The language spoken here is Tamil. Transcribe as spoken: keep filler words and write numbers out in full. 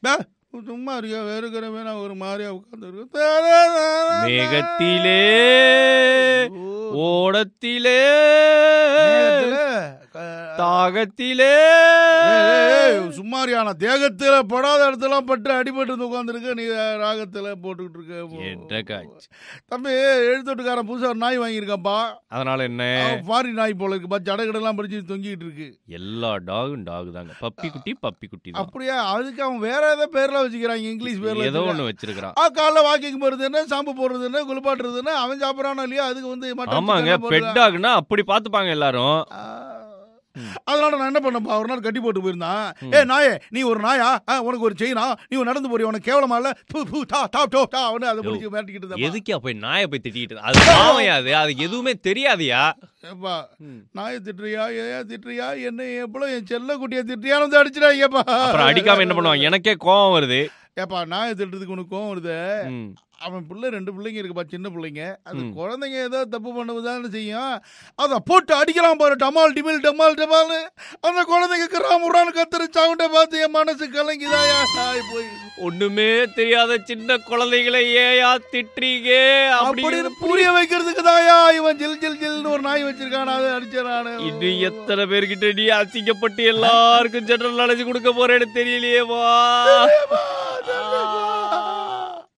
சும்மா இருக்கியா வேறுக்கிறவே நான் ஒரு மாதிரியா உட்காந்து மேகத்திலே ஓடத்திலே தாகத்திலே சும்மாரியான தேகத்துல படாத இடத்துல பட்டு அடிபட்டு உட்காந்துருக்க நீ ராகத்துல போட்டுக்கிட்டு இருக்க. தம்பி எழுத்தோட்டுக்காரன் புதுசா ஒரு நாய் வாங்கியிருக்காப்பா. அதனால என்ன ஃபாரின் நாய் போல இருக்குப்பா, ஜடகடெல்லாம் படிச்சு தொங்கிட்டு இருக்கு. எல்லா டாகும் டாக் தாங்க, பப்பி குட்டி பப்பி குட்டி. அப்படியா? அதுக்கு அவன் வேற ஏதோ பேர்ல வச்சுக்கிறாங்க, இங்கிலீஷ் பேர்ல ஏதோ ஒண்ணு வச்சிருக்கான். காலைல வாக்கிங் போறதுன்னு ஷாம்பு போடுறதுன்னு குளிப்பாட்டுறதுன்னு அவன் சாப்பிடறானோ இல்லையா அதுக்கு வந்து. ஆமாங்க, பெட் டாக்னா அப்படி பாத்துப்பாங்க எல்லாரும். அதனால நான் என்ன பண்ணப்பா, ஒரு நாள் கட்டி போட்டு போயிருந்தான். ஏ நாயே, நீ ஒரு நாயா, உனக்கு ஒரு செயினா, நீ நடந்து போறிய, உனக்கு கேவலமா இல்ல? அதை பிடிச்சி மிரட்டிக்கிட்டு எதுக்கா போய் நாயை போய் திட்டிக்கிட்டு? அது பாவையாது, அது எதுவுமே தெரியாதியா? ஏப்பா நாயை திட்டுறியா, ஏன் திட்டுறியா, என்ன எப்பளும் என் செல்ல குட்டியை திட்டுறியான்னு வந்து அடிச்சிடாங்கப்பா. அப்புறம் அடிக்காம என்ன பண்ணுவாங்க? எனக்கே கோவம் வருது. ஏப்பா நாயை திட்டுறதுக்கு உனக்கு கோவம் வருது? அவன் பிள்ளை ரெண்டு பிள்ளைங்க இருக்குப்பா, சின்ன பிள்ளைங்க. அது குழந்தைங்க ஏதோ தப்பு பண்ணுவதான்னு செய்யும், அதை போட்டு அடிக்கலாம் பாரு, டமால் டிமில் டமால் டமால். அந்த குழந்தைங்க கிராமுறான்னு கத்துற சவுண்டை பார்த்து என் மனசு கலங்கிதாயா போய். ஒண்ணுமே தெரியாத சின்ன குழந்தைகளை ஏயா திட்டுறீங்க அப்படின்னு புரிய வைக்கிறதுக்கு தாயா இவன் ஜில் ஜில் ஜில்னு ஒரு நாய் வச்சிருக்கான், அதை அடிச்சானு. இன்னும் எத்தனை பேர்கிட்ட நீ அசிங்கப்பட்டு எல்லாருக்கும் ஜெனரல் நாலேஜ் கொடுக்க போறேன்னு தெரியலையேவா?